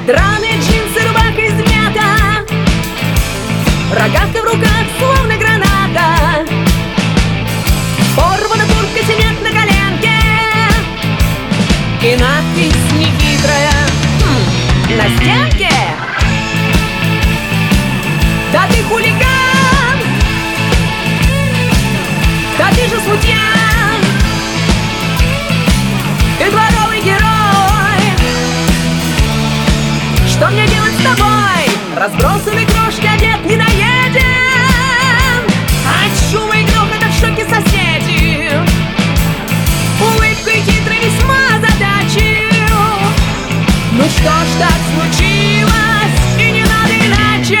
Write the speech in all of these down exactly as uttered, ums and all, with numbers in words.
Драные джинсы, рубаха измята, рогатка в руках, словно граната. Порвана куртка, синяк на коленке и надпись нехитрая хм, на стенке. Да ты хулиган, да ты же смутьян, ты дворовый герой. Что мне делать с тобой? Разбросанный крошки, одет не доеден. От шума и грохота в шоке соседи. Улыбкой хитрой весьма озадачил. Ну что ж так случилось, и не надо иначе.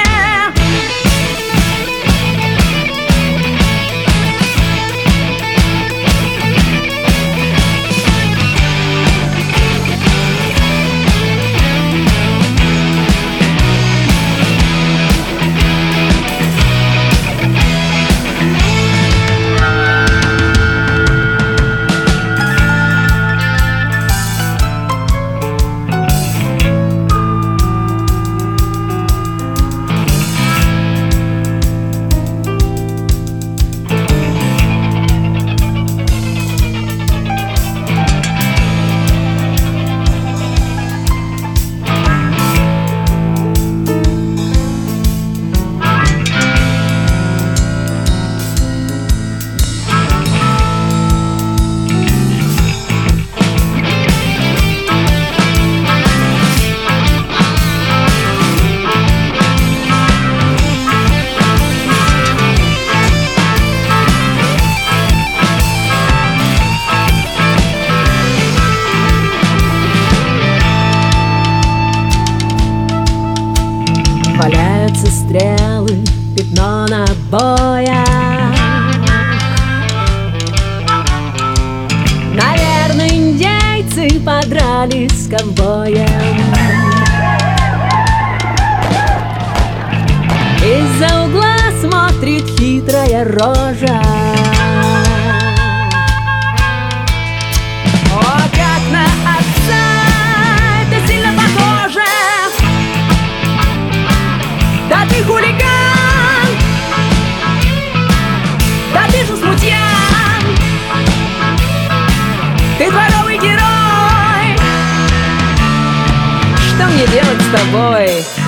Валяются стрелы, пятно набоя. Наверное, индейцы подрались с ковбоем. Из-за угла смотрит хитрая рожа. О, как на отца это сильно похоже. Да ты хулиган, да ты же смутьян, ты дворовый герой. Что мне делать с тобой?